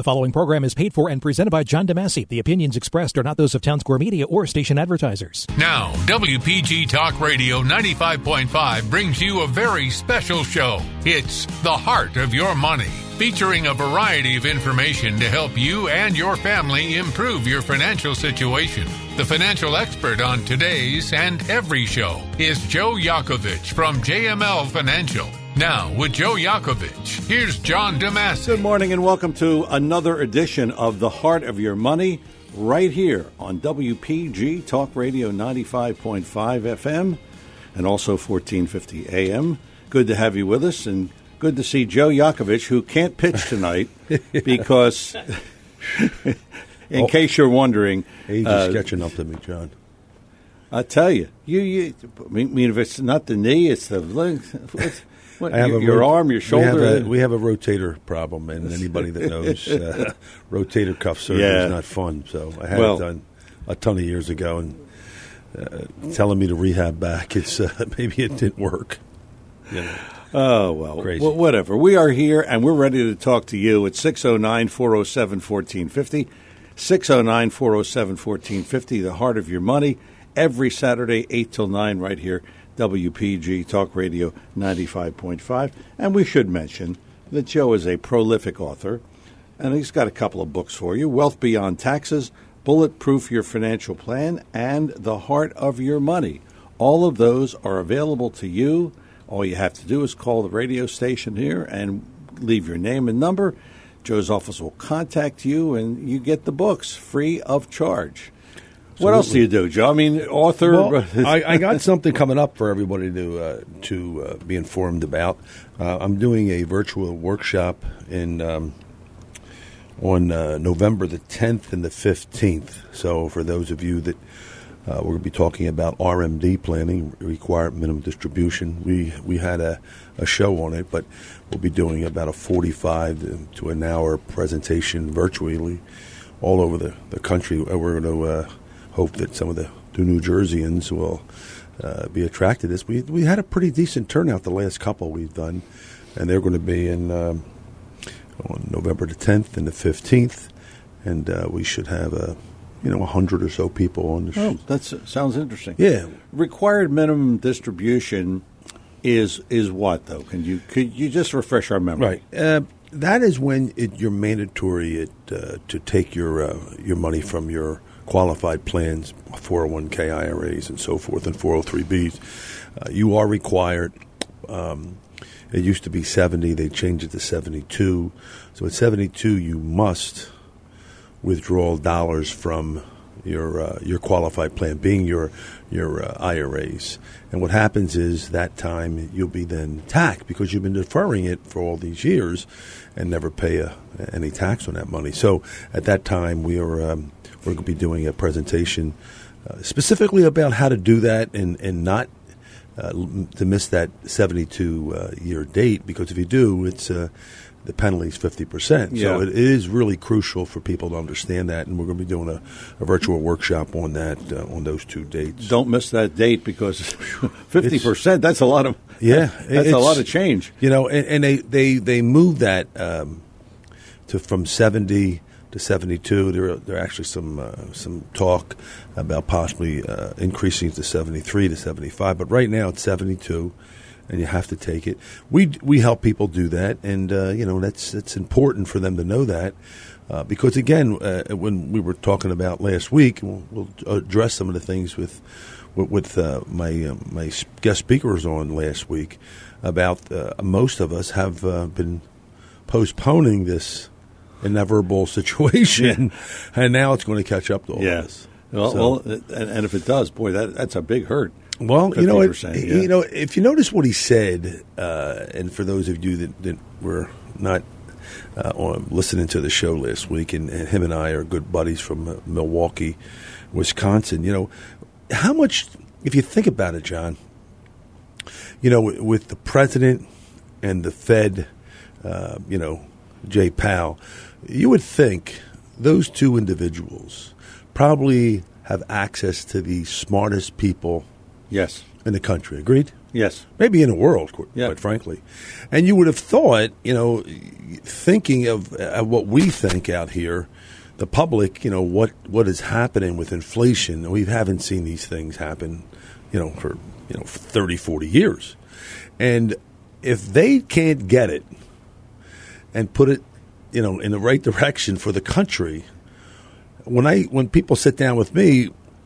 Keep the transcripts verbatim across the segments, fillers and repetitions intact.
The following program is paid for and presented by John DeMasi. The opinions expressed are not those of Town Square Media or station advertisers. Now, W P G Talk Radio ninety-five point five brings you a very special show. It's The Heart of Your Money, featuring a variety of information to help you and your family improve your financial situation. The financial expert on today's and every show is Joe Yakovich from J M L Financial. Now, with Joe Yakovich, here's John DeMasi. Good morning and welcome to another edition of The Heart of Your Money, right here on W P G Talk Radio ninety-five point five F M and also fourteen fifty A M. Good to have you with us, and good to see Joe Yakovich, who can't pitch tonight because, in oh, case you're wondering... Age uh, is catching up to me, John. I tell you, you, you I mean, if it's not the knee, it's the leg. What, your, your rot- arm, your shoulder? We have, a, we have a rotator problem, and anybody that knows uh, rotator cuff surgery yeah. is not fun. So I had well, it done a ton of years ago, and uh, telling me to rehab back, it's uh, maybe it didn't work. You know. Oh, well, well, whatever. We are here, and we're ready to talk to you at six oh nine, four oh seven, one four five oh, six oh nine, four oh seven, one four five oh, The Heart of Your Money, every Saturday, eight till nine, right here. W P G Talk Radio ninety-five point five. And we should mention that Joe is a prolific author, and he's got a couple of books for you: Wealth Beyond Taxes, Bulletproof Your Financial Plan, and The Heart of Your Money. All of those are available to you. All you have to do is call the radio station here and leave your name and number. Joe's office will contact you, and you get the books free of charge. What else do you do, Joe? I mean, author. Well, I, I got something coming up for everybody to uh, to uh, be informed about. Uh, I'm doing a virtual workshop in um, on uh, November the tenth and the fifteenth. So, for those of you that uh, we're going to be talking about R M D planning, required minimum distribution. We we had a, a show on it, but we'll be doing about a forty-five to an hour presentation virtually all over the, the country. We're going to uh, hope that some of the, the New Jerseyans will uh, be attracted to this. We we had a pretty decent turnout the last couple we've done, and they're going to be in um, on November the tenth and the fifteenth, and uh, we should have a you know a hundred or so people on the show. Oh, that sounds interesting. Yeah, required minimum distribution is is what though? Can you could you just refresh our memory? Right. Uh, that is when it, you're mandatory it, uh, to take your uh, your money from your qualified plans, four oh one k I R As and so forth, and four oh three Bs. Uh, you are required. Um, it used to be seventy. They changed it to seventy-two. So at seventy-two, you must withdraw dollars from your uh, your qualified plan, being your your uh, I R As. And what happens is that time you'll be then taxed because you've been deferring it for all these years and never pay a, any tax on that money. So at that time, we are um, we're going to be doing a presentation uh, specifically about how to do that and and not uh, to miss that seventy-two uh, year date, because if you do, it's uh, the penalty is fifty percent. Yeah. So it is really crucial for people to understand that, and we're going to be doing a, a virtual workshop on that uh, on those two dates. Don't miss that date, because fifty percent, that's a lot of yeah, that's a lot of change. You know, and, and they, they, they moved that um, to from seventy to seventy-two. There are, there are actually some uh, some talk about possibly uh, increasing to seventy-three to seventy-five, but right now it's seventy-two. And you have to take it. We we help people do that, and uh, you know that's that's important for them to know that, uh, because again, uh, when we were talking about last week, we'll, we'll address some of the things with with, with uh, my uh, my guest speakers on last week about uh, most of us have uh, been postponing this inevitable situation, yeah. and now it's going to catch up to all yeah. of us. Well, so, well and, and if it does, boy, that that's a big hurt. Well, you know, it, yeah. you know, if you notice what he said, uh, and for those of you that, that were not uh, on, listening to the show last week, and, and him and I are good buddies from uh, Milwaukee, Wisconsin. You know, how much, if you think about it, John, you know, with the president and the Fed, uh, you know, Jay Powell, you would think those two individuals probably have access to the smartest people yes. in the country. Agreed? Yes. Maybe in the world, quite yeah. frankly. And you would have thought, you know, thinking of uh, what we think out here, the public, you know, what, what is happening with inflation. We haven't seen these things happen, you know, for, you know, thirty, forty years. And if they can't get it and put it, you know, in the right direction for the country, when I when people sit down with me,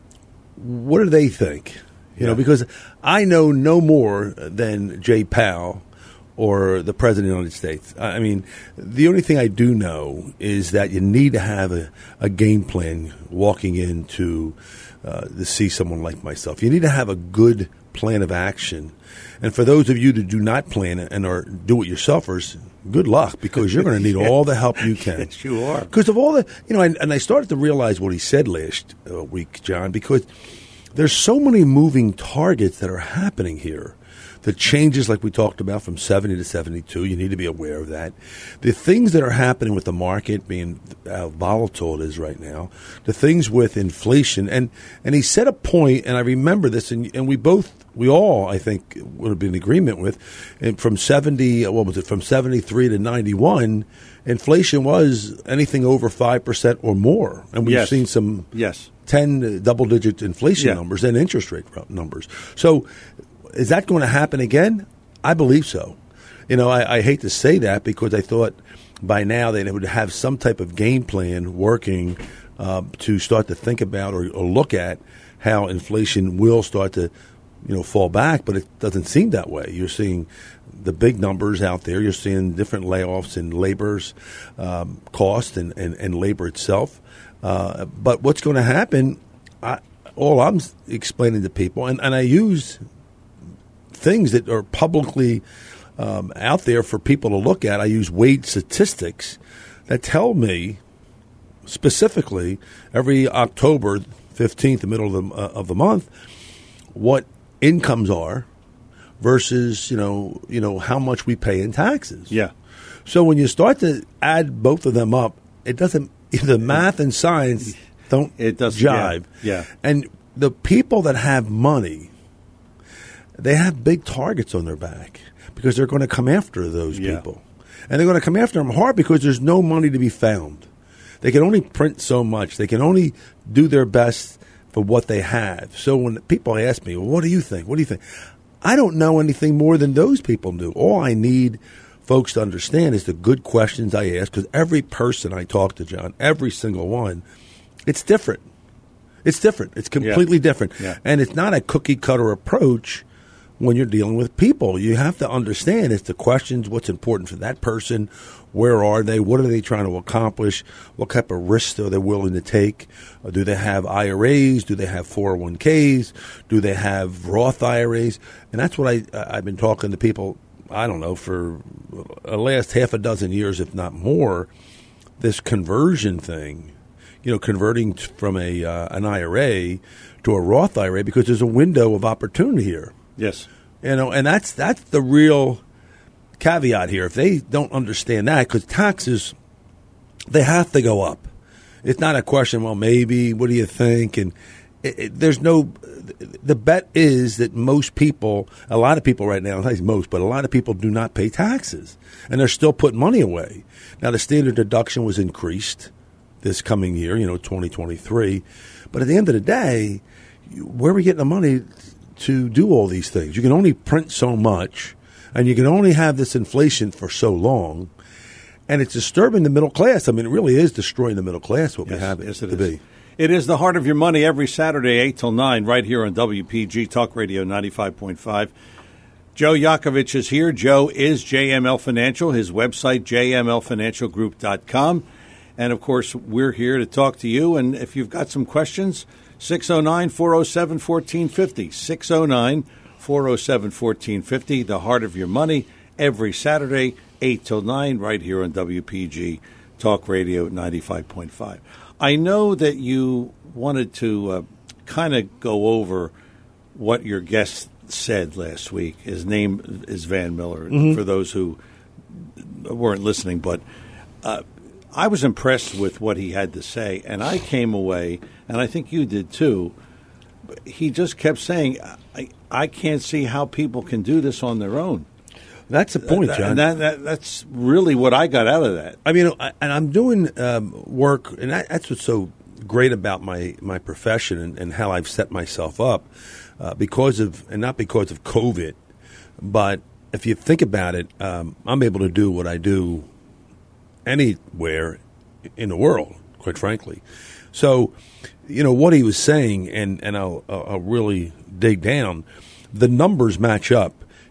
what do they think? You yeah. know, because I know no more than Jay Powell or the President of the United States. I mean, the only thing I do know is that you need to have a, a game plan walking into uh, to see someone like myself. You need to have a good plan of action. And for those of you that do not plan and are do-it-yourselfers, good luck, because you're going to need all the help you can. Yes, you are. Because of all the, you know, and, and I started to realize what he said last uh, week, John, because there's so many moving targets that are happening here. The changes, like we talked about, from seventy to seventy-two, you need to be aware of that. The things that are happening with the market, being how volatile it is right now, the things with inflation, and, and he said a point, and I remember this, and, and we both, we all, I think, would have been in agreement with, and from seventy, what was it, from seventy-three to ninety-one, inflation was anything over five percent or more, and we've yes. seen some yes. ten double-digit inflation yeah. numbers and interest rate numbers. So is that going to happen again? I believe so. You know, I, I hate to say that because I thought by now they would have some type of game plan working uh, to start to think about or, or look at how inflation will start to, you know, fall back, but it doesn't seem that way. You're seeing the big numbers out there. You're seeing different layoffs in labor's um, cost and, and, and labor itself. Uh, but what's going to happen, I, all I'm explaining to people, and, and I use things that are publicly um, out there for people to look at. I use wage statistics that tell me specifically every October fifteenth, the middle of the, uh, of the month, what incomes are versus, you know, you know how much we pay in taxes. Yeah. So when you start to add both of them up, it doesn't. The math and science don't it doesn't jive. Yeah. yeah. And the people that have money, they have big targets on their back because they're going to come after those yeah. people. And they're going to come after them hard because there's no money to be found. They can only print so much. They can only do their best for what they have. So when people ask me, well, what do you think? What do you think? I don't know anything more than those people do. All I need folks to understand is the good questions I ask, because every person I talk to, John, every single one, it's different. It's different. It's completely yeah. different. Yeah. And it's not a cookie-cutter approach when you're dealing with people. You have to understand it's the questions, what's important for that person, where are they, what are they trying to accomplish, what type of risks are they willing to take, or do they have I R As, do they have four oh one k's, do they have Roth I R As, and that's what I, I've been talking to people, I don't know, for the last half a dozen years, if not more, this conversion thing, you know, converting from a uh, an I R A to a Roth I R A, because there's a window of opportunity here. Yes. You know, and that's that's the real caveat here. If they don't understand that, because taxes, they have to go up. It's not a question, well, maybe, what do you think? And it, it, there's no, the bet is that most people, a lot of people right now, not most, but a lot of people do not pay taxes. And they're still putting money away. Now, the standard deduction was increased this coming year, you know, twenty twenty-three. But at the end of the day, where are we getting the money to do all these things? You can only print so much, and you can only have this inflation for so long, and it's disturbing the middle class. I mean, it really is destroying the middle class, what yes, we have it yes, it to is. be. It is the Heart of Your Money every Saturday, eight till nine, right here on W P G Talk Radio ninety-five point five. Joe Yakovich is here. Joe is J M L Financial, his website, j m l financial group dot com. And, of course, we're here to talk to you. And if you've got some questions, six oh nine, four oh seven, one four five oh, six oh nine, four oh seven, one four five oh, the Heart of Your Money, every Saturday, eight till nine, right here on W P G Talk Radio ninety-five point five. I know that you wanted to uh, kind of go over what your guest said last week. His name is Van Miller, mm-hmm. for those who weren't listening, but uh, I was impressed with what he had to say, and I came away, and I think you did too, he just kept saying, I, I can't see how people can do this on their own. That's the point, John. And that, that, that's really what I got out of that. I mean, I, and I'm doing um, work, and that, that's what's so great about my, my profession and, and how I've set myself up uh, because of, and not because of COVID, but if you think about it, um, I'm able to do what I do anywhere in the world, quite frankly. So, you know, what he was saying, and, and I'll, I'll really dig down, the numbers match up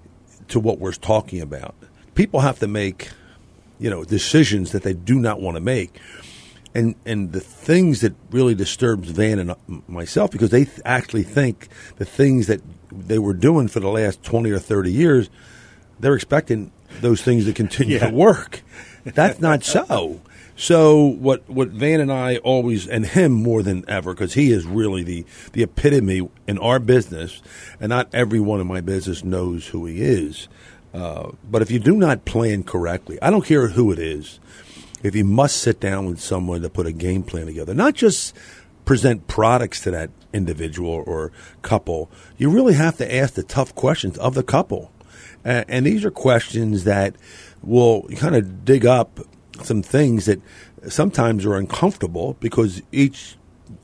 to what we're talking about. People have to make, you know, decisions that they do not want to make. And and the things that really disturbs Van and myself, because they th- actually think the things that they were doing for the last twenty or thirty years, they're expecting those things to continue yeah. to work. That's not so. So what what Van and I always, and him more than ever, because he is really the, the epitome in our business, and not everyone in my business knows who he is. Uh, but if you do not plan correctly, I don't care who it is, if you must sit down with someone to put a game plan together, not just present products to that individual or couple, you really have to ask the tough questions of the couple. Uh, and these are questions that will kind of dig up some things that sometimes are uncomfortable because each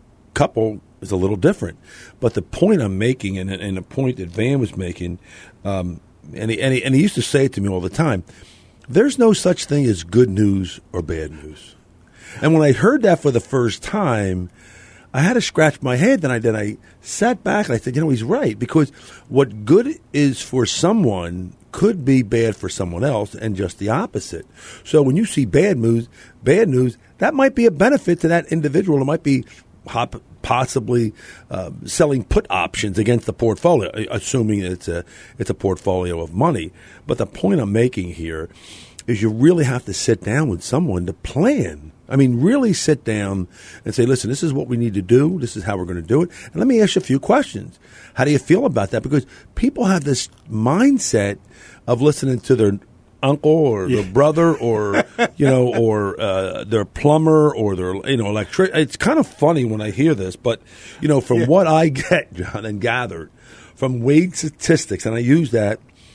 couple is a little different. But the point I'm making, and, and the point that Van was making, um, and, he, and, he, and he used to say it to me all the time, there's no such thing as good news or bad news. And when I heard that for the first time, I had to scratch my head. Then I then I sat back and I said, you know, he's right, because what good is for someone could be bad for someone else, and just the opposite. So when you see bad news, bad news, that might be a benefit to that individual. It might be hop, possibly uh, selling put options against the portfolio, assuming it's a it's a portfolio of money. But the point I'm making here is you really have to sit down with someone to plan. I mean, really sit down and say, listen, this is what we need to do. This is how we're going to do it. And let me ask you a few questions. How do you feel about that? Because people have this mindset of listening to their uncle or yeah. their brother or, you know, or uh, their plumber or their, you know, electric. It's kind of funny when I hear this, but, you know, from yeah. what I get, John, and gathered from wage statistics, and I use that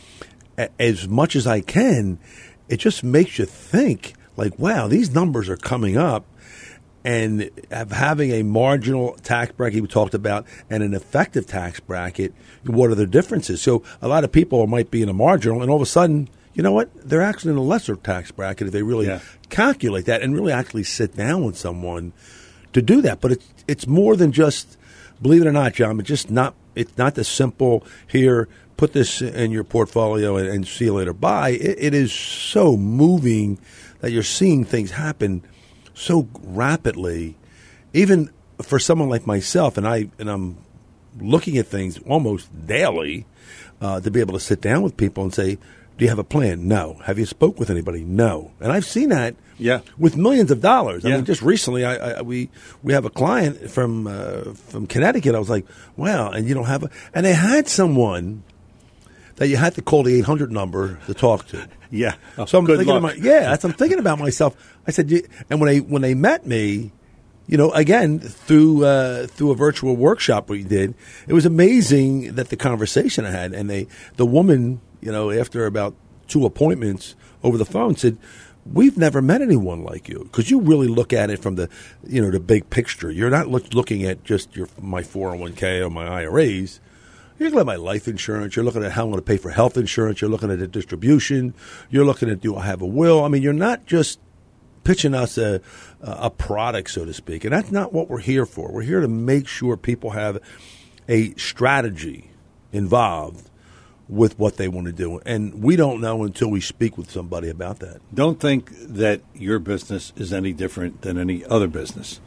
a- as much as I can, it just makes you think, like, wow, these numbers are coming up, and of having a marginal tax bracket we talked about and an effective tax bracket, what are the differences? So a lot of people might be in a marginal, and all of a sudden, you know what? They're actually in a lesser tax bracket if they really yeah. calculate that and really actually sit down with someone to do that. But it's it's more than just, believe it or not, John, it's just not it's not the simple here, put this in your portfolio and, and see you later. Bye. It, it is so moving that you're seeing things happen so rapidly, even for someone like myself, and I and I'm looking at things almost daily, uh, to be able to sit down with people and say, do you have a plan? No. Have you spoke with anybody? No. And I've seen that yeah. with millions of dollars. I yeah. mean, just recently, I, I we we have a client from uh, from Connecticut. I was like, wow, and you don't have a, and they had someone that you had to call the eight hundred number to talk to. Yeah. Oh, so I'm good thinking, luck. Of my, yeah, that's, I'm thinking about myself. I said, and when they when they met me, you know, again through uh, through a virtual workshop we did, it was amazing that the conversation I had, and they the woman, you know, after about two appointments over the phone, said, we've never met anyone like you, because you really look at it from the, you know, the big picture. You're not look, looking at just your my four oh one k or my I R As. You're looking at my life insurance. You're looking at how I'm going to pay for health insurance. You're looking at the distribution. You're looking at, do I have a will? I mean, you're not just pitching us a, a product, so to speak. And that's not what we're here for. We're here to make sure people have a strategy involved with what they want to do. And we don't know until we speak with somebody about that. Don't think that your business is any different than any other business.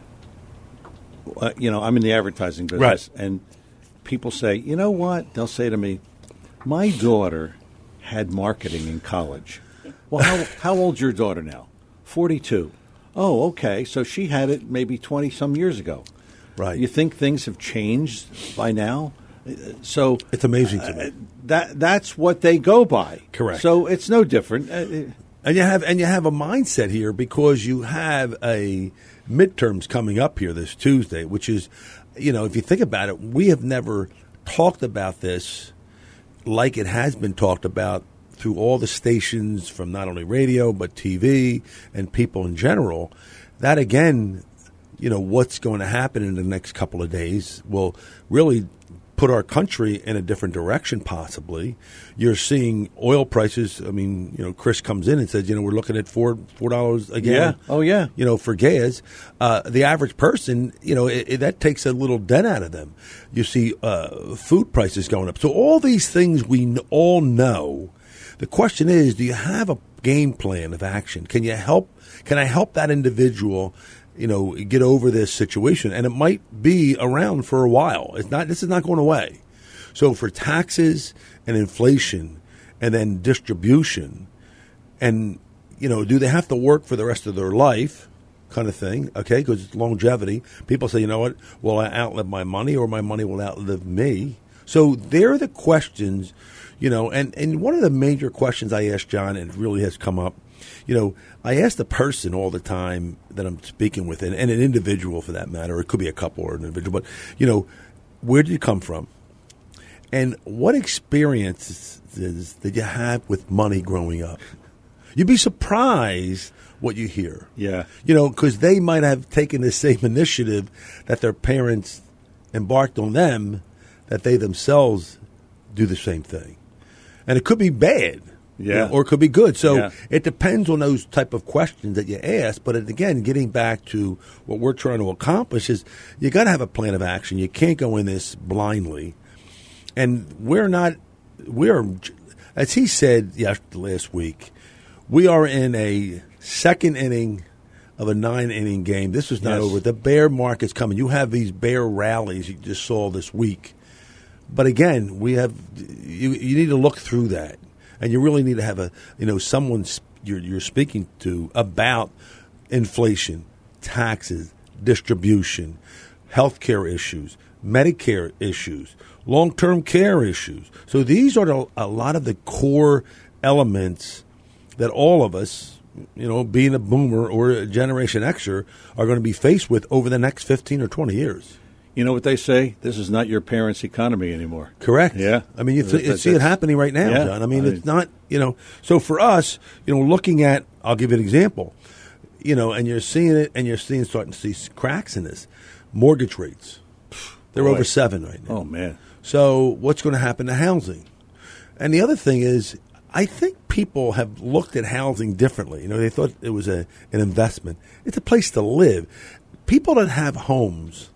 Uh, you know, I'm in the advertising business. Right. And people say, you know what? They'll say to me, my daughter had marketing in college. Well, how, how old's your daughter now? forty-two. Oh, okay. So she had it maybe twenty-some years ago. Right. You think things have changed by now? So it's amazing to me. Uh, that that's what they go by. Correct. So it's no different. Uh, And you have and you have a mindset here because you have a midterms coming up here this Tuesday, which is, you know, if you think about it, we have never talked about this like it has been talked about through all the stations from not only radio but T V and people in general. That, again, you know, what's going to happen in the next couple of days will really put our country in a different direction, possibly. You're seeing oil prices. I mean, you know, Chris comes in and says, you know, we're looking at four four dollars a gallon. Yeah. Oh, yeah. You know, for gas. Uh, the average person, you know, it, it, that takes a little dent out of them. You see uh, food prices going up. So all these things we n- all know. The question is, do you have a game plan of action? Can you help? Can I help that individual, you know, get over this situation? And it might be around for a while. It's not. This is not going away. So for taxes and inflation, and then distribution, and you know, do they have to work for the rest of their life, kind of thing? Okay, because it's longevity. People say, you know what? Will I outlive my money, or my money will outlive me? So they're the questions, you know. And and one of the major questions I asked John, and it really has come up. You know, I ask the person all the time that I'm speaking with, and, and an individual for that matter, it could be a couple or an individual, but, you know, where did you come from? And what experiences did you have with money growing up? You'd be surprised what you hear. Yeah. You know, because they might have taken the same initiative that their parents embarked on them, that they themselves do the same thing. And it could be bad. Yeah. You know, or it could be good. So yeah. It depends on those type of questions that you ask. But it, again, getting back to what we're trying to accomplish is you got to have a plan of action. You can't go in this blindly. And we're not, we're, as he said yesterday, last week, we are in a second inning of a nine-inning game. This is not yes. over. The bear market's coming. You have these bear rallies you just saw this week. But again, we have, you, you need to look through that. And you really need to have a, you know, someone you're, you're speaking to about inflation, taxes, distribution, healthcare issues, Medicare issues, long-term care issues. So these are the, a lot of the core elements that all of us, you know, being a boomer or a Generation Xer, are going to be faced with over the next fifteen or twenty years. You know what they say? This is not your parents' economy anymore. Correct. Yeah. I mean, you, th- you see it happening right now, yeah. John. I mean, I it's not, you know. So for us, you know, looking at, I'll give you an example, you know, and you're seeing it, and you're seeing starting to see cracks in this. Mortgage rates. They're Boy. over seven right now. Oh, man. So what's going to happen to housing? And the other thing is, I think people have looked at housing differently. You know, they thought it was a an investment. It's a place to live. People that have homes,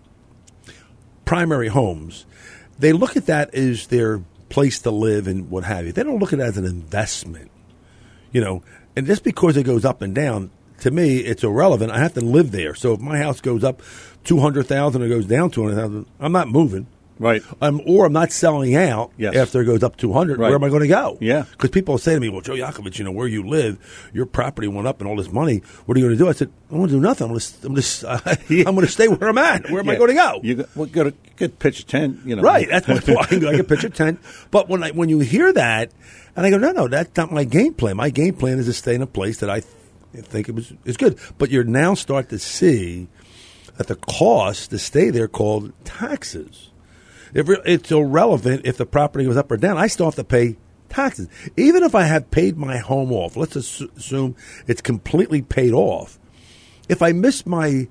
primary homes, they look at that as their place to live and what have you. They don't look at it as an investment, you know. And just because it goes up and down, to me, it's irrelevant. I have to live there. So if my house goes up two hundred thousand dollars or goes down two hundred thousand dollars, I'm not moving. Right. Um, or I'm not selling out yes. after it goes up two hundred. Right. Where am I going to go? Yeah. Because people say to me, well, Joe Yakovich, you know, where you live, your property went up and all this money. What are you going to do? I said, I'm going to do nothing. I'm going to, I'm going to, uh, I'm going to stay where I'm at. Where am yeah. I going to go? You got, well, got a good pitch a tent, you know. Right. That's what I can, I can pitch a tent. But when I, when you hear that, and I go, no, no, that's not my game plan. My game plan is to stay in a place that I th- think it was is good. But you're now start to see that the cost to stay there called taxes. If it's irrelevant if the property goes up or down. I still have to pay taxes. Even if I have paid my home off, let's assume it's completely paid off. If I miss my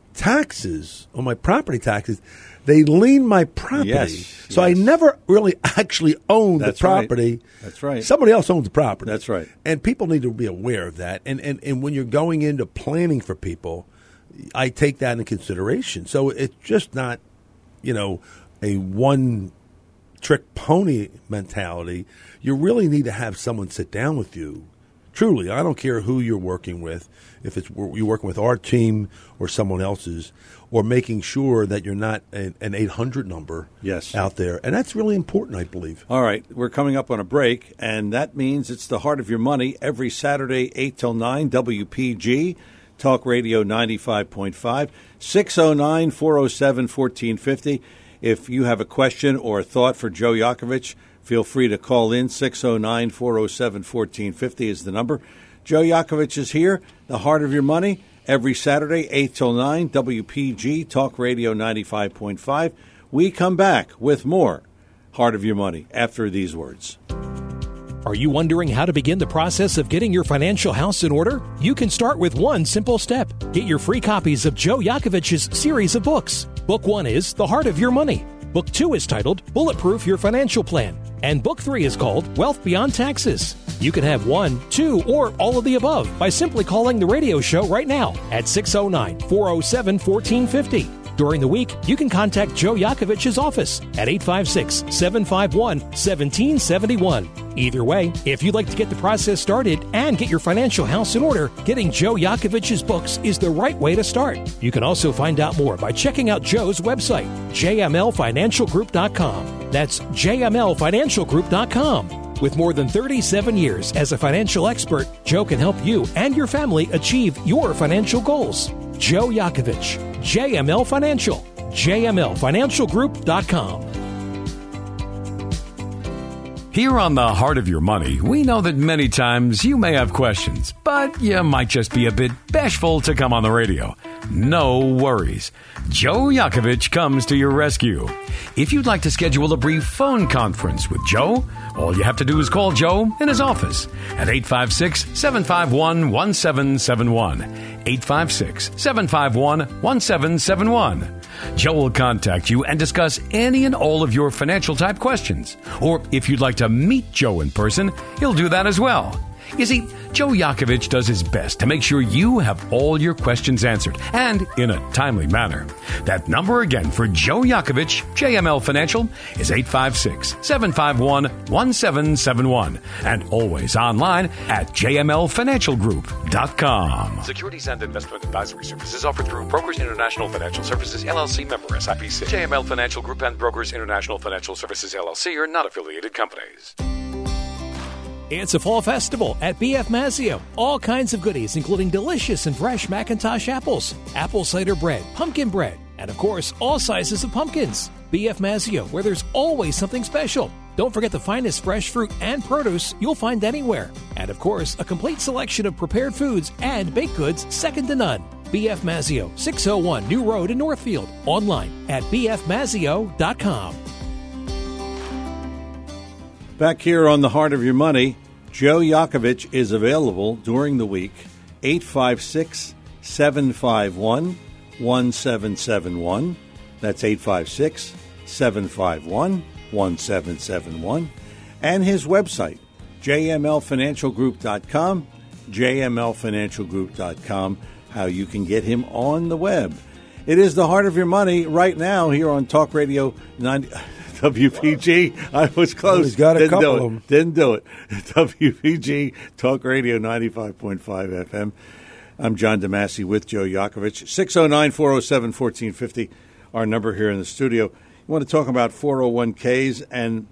taxes or my property taxes, they lien my property. Yes, so yes. I never really actually own That's the property. Right. That's right. Somebody else owns the property. That's right. And people need to be aware of that. And, and, and when you're going into planning for people, I take that into consideration. So it's just not, you know, a one-trick pony mentality. You really need to have someone sit down with you. Truly, I don't care who you're working with, if it's you're working with our team or someone else's, or making sure that you're not an, an eight hundred number yes. out there. And that's really important, I believe. All right, we're coming up on a break, and that means it's the Heart of Your Money every Saturday, eight till nine, W P G, Talk Radio ninety-five point five, six oh nine, four oh seven, fourteen fifty. If you have a question or a thought for Joe Yakovich, feel free to call in. six oh nine, four oh seven, fourteen fifty is the number. Joe Yakovich is here, the heart of your money, every Saturday, eight till nine, W P G, Talk Radio ninety-five point five. We come back with more Heart of Your Money after these words. Are you wondering how to begin the process of getting your financial house in order? You can start with one simple step. Get your free copies of Joe Yakovich's series of books. Book one is The Heart of Your Money. Book two is titled Bulletproof Your Financial Plan. And Book three is called Wealth Beyond Taxes. You can have one, two, or all of the above by simply calling the radio show right now at six oh nine, four oh seven, one four five oh. During the week, you can contact Joe Yakovich's office at eight five six, seven five one, one seven seven one. Either way, if you'd like to get the process started and get your financial house in order, getting Joe Yakovich's books is the right way to start. You can also find out more by checking out Joe's website, j m l financial group dot com. That's j m l financial group dot com. With more than thirty-seven years as a financial expert, Joe can help you and your family achieve your financial goals. Joe Yakovich, J M L Financial, j m l financial group dot com. Here on the Heart of Your Money, we know that many times you may have questions, but you might just be a bit bashful to come on the radio. No worries. Joe Yakovich comes to your rescue. If you'd like to schedule a brief phone conference with Joe, all you have to do is call Joe in his office at eight five six, seven five one, one seven seven one. eight five six, seven five one, one seven seven one. Joe will contact you and discuss any and all of your financial type questions. Or if you'd like to meet Joe in person, he'll do that as well. You see, Joe Yakovich does his best to make sure you have all your questions answered, and in a timely manner. That number again for Joe Yakovich, J M L Financial, is eight five six, seven five one, one seven seven one, and always online at j m l financial group dot com. Securities and investment advisory services offered through Brokers International Financial Services, L L C, member S I P C. J M L Financial Group and Brokers International Financial Services, L L C are not affiliated companies. It's a fall festival at B F Mazzio. All kinds of goodies, including delicious and fresh McIntosh apples, apple cider bread, pumpkin bread, and of course, all sizes of pumpkins. B F Mazzio, where there's always something special. Don't forget the finest fresh fruit and produce you'll find anywhere. And of course, a complete selection of prepared foods and baked goods second to none. B F Mazzio, six oh one New Road in Northfield. Online at b f mazzio dot com. Back here on the Heart of Your Money, Joe Yakovich is available during the week, eight five six, seven five one, one seven seven one. That's eight five six, seven five one, one seven seven one. And his website, j m l financial group dot com, j m l financial group dot com, how you can get him on the web. It is the Heart of Your Money right now here on Talk Radio ninety W P G. I was close. Well, he's got a Didn't couple do of it. them. Didn't do it. W P G, Talk Radio ninety-five point five F M. I'm John DeMasi with Joe Yakovich. six oh nine, four oh seven, one four five oh, our number here in the studio. You want to talk about four oh one k's, and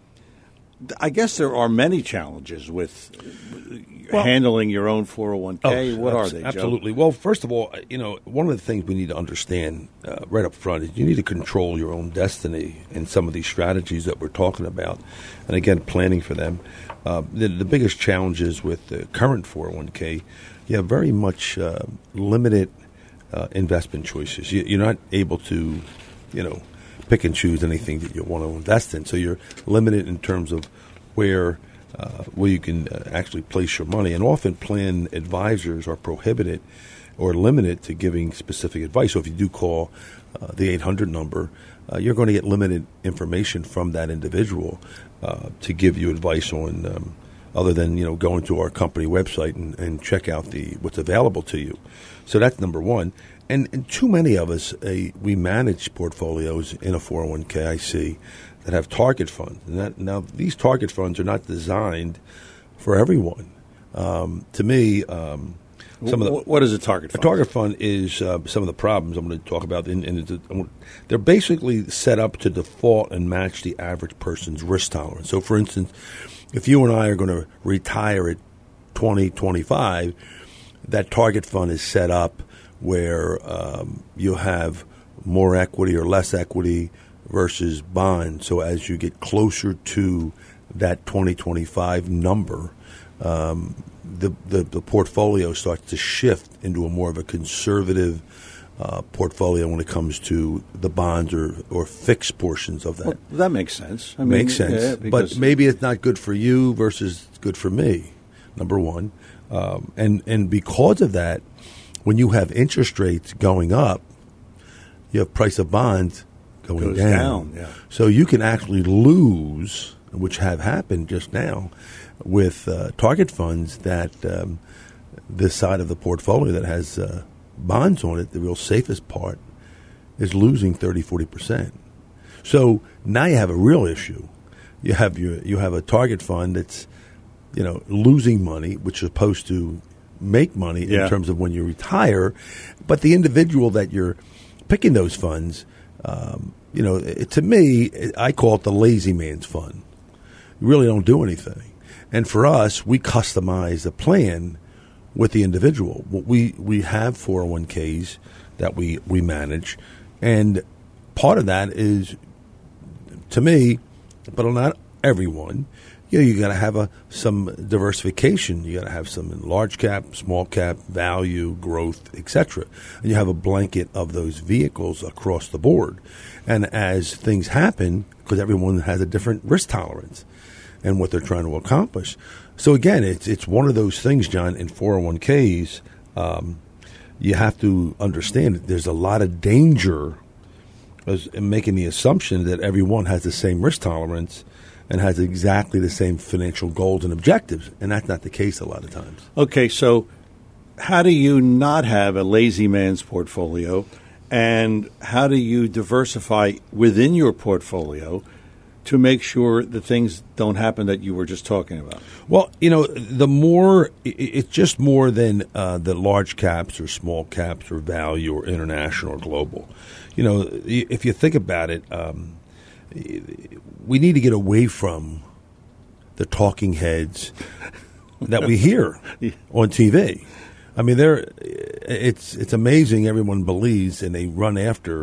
I guess there are many challenges with well, handling your own four oh one k. Oh, what abs- are they, Joe? Absolutely. Well, first of all, you know, one of the things we need to understand uh, right up front is you need to control your own destiny in some of these strategies that we're talking about. And again, planning for them. Uh, the, the biggest challenges with the current four oh one k, you have very much uh, limited uh, investment choices. You, you're not able to, you know, pick and choose anything that you want to invest in. So you're limited in terms of where uh, where you can uh, actually place your money. And often plan advisors are prohibited or limited to giving specific advice. So if you do call uh, the eight hundred number, uh, you're going to get limited information from that individual uh, to give you advice on um, other than, you know, going to our company website and, and check out the what's available to you. So that's number one. And, and too many of us, uh, we manage portfolios in a four oh one k, I see, that have target funds. And that, now, these target funds are not designed for everyone. Um, to me, um, some of the, what is a target fund? A target fund is uh, some of the problems I'm going to talk about. In, in, in, they're basically set up to default and match the average person's risk tolerance. So, for instance, if you and I are going to retire at twenty, twenty-five, that target fund is set up where um, you have more equity or less equity versus bonds. So as you get closer to that twenty twenty-five number, um, the, the the portfolio starts to shift into a more of a conservative uh, portfolio when it comes to the bonds or, or fixed portions of that. Well, that makes sense. I mean, makes sense. yeah, but maybe it's not good for you versus good for me, number one. Um, and, and because of that, when you have interest rates going up, you have price of bonds going Goes down. down, yeah. So you can actually lose, which have happened just now, with uh, target funds that um, this side of the portfolio that has uh, bonds on it, the real safest part, is losing thirty, forty percent. So now you have a real issue. You have your you have a target fund that's, you know, losing money, which is supposed to make money yeah. in terms of when you retire, but the individual that you're picking those funds, um, you know, it, to me, I call it the lazy man's fund. You really don't do anything. And for us, we customize the plan with the individual. We we have four oh one k's that we, we manage, and part of that is, to me, but not everyone, you know, you got to have a some diversification. You got to have some in large cap, small cap, value, growth, et cetera. And you have a blanket of those vehicles across the board. And as things happen, because everyone has a different risk tolerance and what they're trying to accomplish. So again, it's it's one of those things, John. In four oh one k's, um, you have to understand that there's a lot of danger as, in making the assumption that everyone has the same risk tolerance and has exactly the same financial goals and objectives. And that's not the case a lot of times. Okay, so how do you not have a lazy man's portfolio, and how do you diversify within your portfolio to make sure that things don't happen that you were just talking about? Well, you know, the more, it's just more than uh, the large caps or small caps or value or international or global. You know, if you think about it, um, we need to get away from the talking heads that we hear on T V. I mean, they're it's it's amazing. Everyone believes and they run after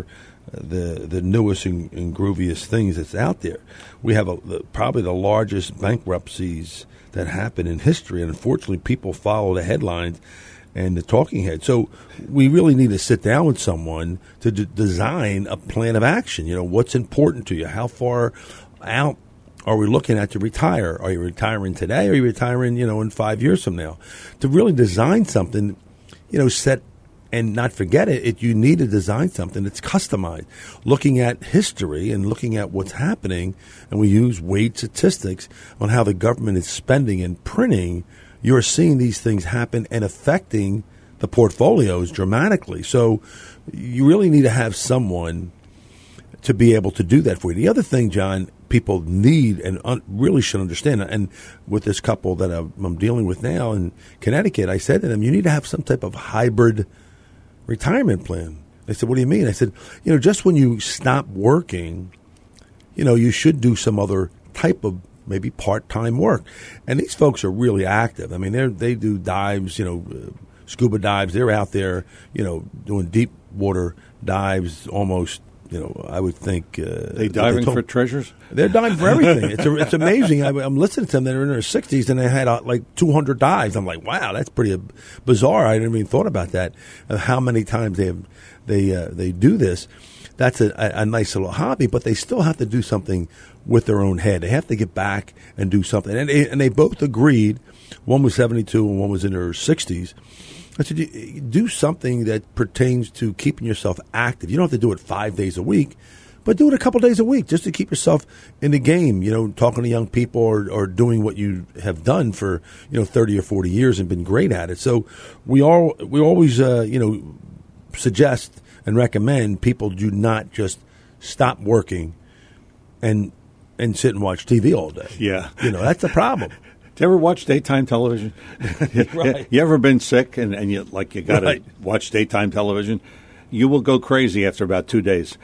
the the newest and, and grooviest things that's out there. We have a, the, probably the largest bankruptcies that happen in history, and unfortunately, people follow the headlines and the talking head. So we really need to sit down with someone to d- design a plan of action. You know, what's important to you? How far out are we looking at to retire? Are you retiring today? Or are you retiring, you know, in five years from now? To really design something, you know, set and not forget it, it, you need to design something that's customized. Looking at history and looking at what's happening, and we use weight statistics on how the government is spending and printing, you're seeing these things happen and affecting the portfolios dramatically. So you really need to have someone to be able to do that for you. The other thing, John, people need and un- really should understand, and with this couple that I'm, I'm dealing with now in Connecticut, I said to them, you need to have some type of hybrid retirement plan. They said, what do you mean? I said, you know, just when you stop working, you know, you should do some other type of maybe part-time work. And these folks are really active. I mean, they they do dives, you know, uh, scuba dives. They're out there, you know, doing deep water dives almost, you know, I would think. Uh, they diving they told, for treasures? They're diving for everything. It's a, it's amazing. I, I'm listening to them. They're in their sixties, and they had uh, like two hundred dives. I'm like, wow, that's pretty uh, bizarre. I never even thought about that, uh, how many times they have, they uh, they do this. That's a, a, a nice little hobby, but they still have to do something with their own head. They have to get back and do something. And they, and they both agreed. One was seventy-two and one was in her sixties. I said, do something that pertains to keeping yourself active. You don't have to do it five days a week, but do it a couple days a week just to keep yourself in the game, you know, talking to young people or, or doing what you have done for, you know, thirty or forty years and been great at it. So we all, we always, uh, you know, suggest and recommend people do not just stop working and and sit and watch T V all day. Yeah. You know, that's the problem. Do you ever watch daytime television? Right. You ever been sick and, and you like you got to Right. watch daytime television? You will go crazy after about two days.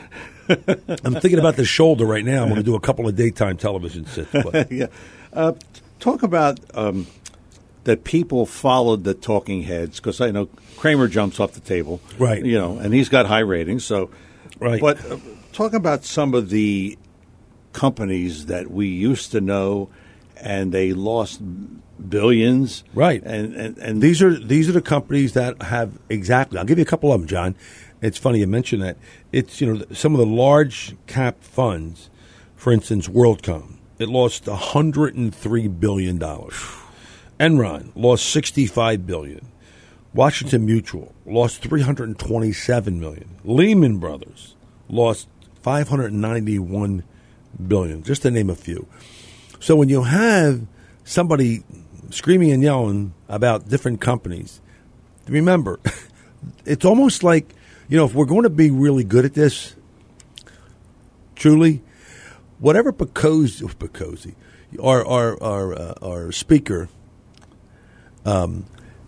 I'm thinking about the shoulder right now. I'm going to do a couple of daytime television sits. But. yeah. Uh, talk about um, that people followed the talking heads, because I know Kramer jumps off the table. Right. You know, and he's got high ratings. So, Right. But uh, talk about some of the companies that we used to know and they lost billions. Right. And, and, and these are these are the companies that have exactly. I'll give you a couple of them, John. It's funny you mention that. It's, you know, some of the large cap funds, for instance, WorldCom, it lost one hundred three billion dollars. Enron lost sixty-five billion dollars. Washington Mutual lost three hundred twenty-seven million dollars. Lehman Brothers lost five hundred ninety-one billion dollars, just to name a few. So when you have somebody screaming and yelling about different companies, remember, it's almost like, you know, if we're going to be really good at this, truly, whatever Pecosi, Pecosi our our our, uh, our speaker, um,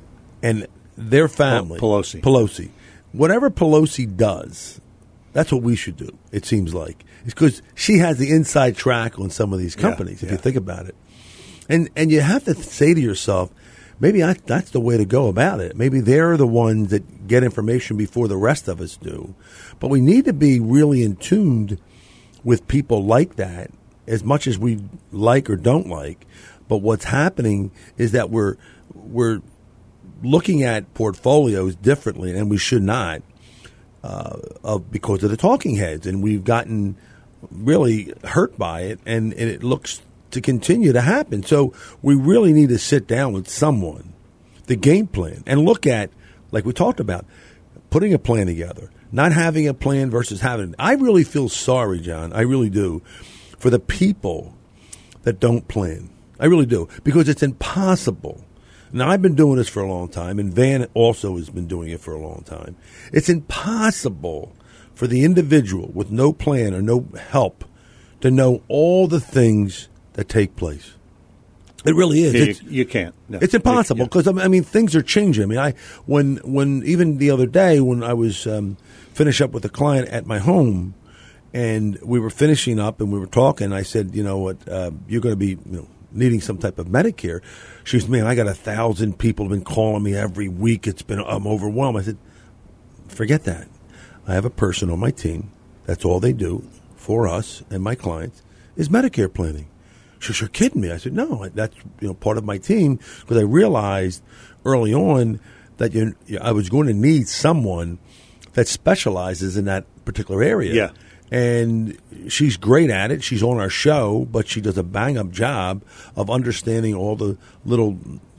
and their family, Pelosi, Pelosi, whatever Pelosi does, that's what we should do. It seems like it's because she has the inside track on some of these companies. Yeah, if yeah. you think about it, and and you have to say to yourself, maybe I, that's the way to go about it. Maybe they're the ones that get information before the rest of us do. But we need to be really in tune with people like that, as much as we like or don't like. But what's happening is that we're we're looking at portfolios differently, and we should not, uh, of, because of the talking heads. And we've gotten really hurt by it, and, and it looks to continue to happen. So we really need to sit down with someone, the game plan, and look at, like we talked about, putting a plan together, not having a plan versus having it. I really feel sorry, John, I really do, for the people that don't plan. I really do, because it's impossible. Now, I've been doing this for a long time, and Van also has been doing it for a long time. It's impossible for the individual with no plan or no help to know all the things that take place. It really is. You, it's, you can't. No. It's impossible because, I mean, things are changing. I mean, I when when even the other day when I was um, finished up with a client at my home, and we were finishing up and we were talking, I said, you know what, uh, you're going to be, you know, needing some type of Medicare. She said, man, I got a thousand people have been calling me every week. It's been, I'm overwhelmed. I said, forget that. I have a person on my team. That's all they do for us and my clients is Medicare planning. She said, you're kidding me. I said, no, that's, you know, part of my team, because I realized early on that you, I was going to need someone that specializes in that particular area. Yeah. And she's great at it. She's on our show, but she does a bang-up job of understanding all the little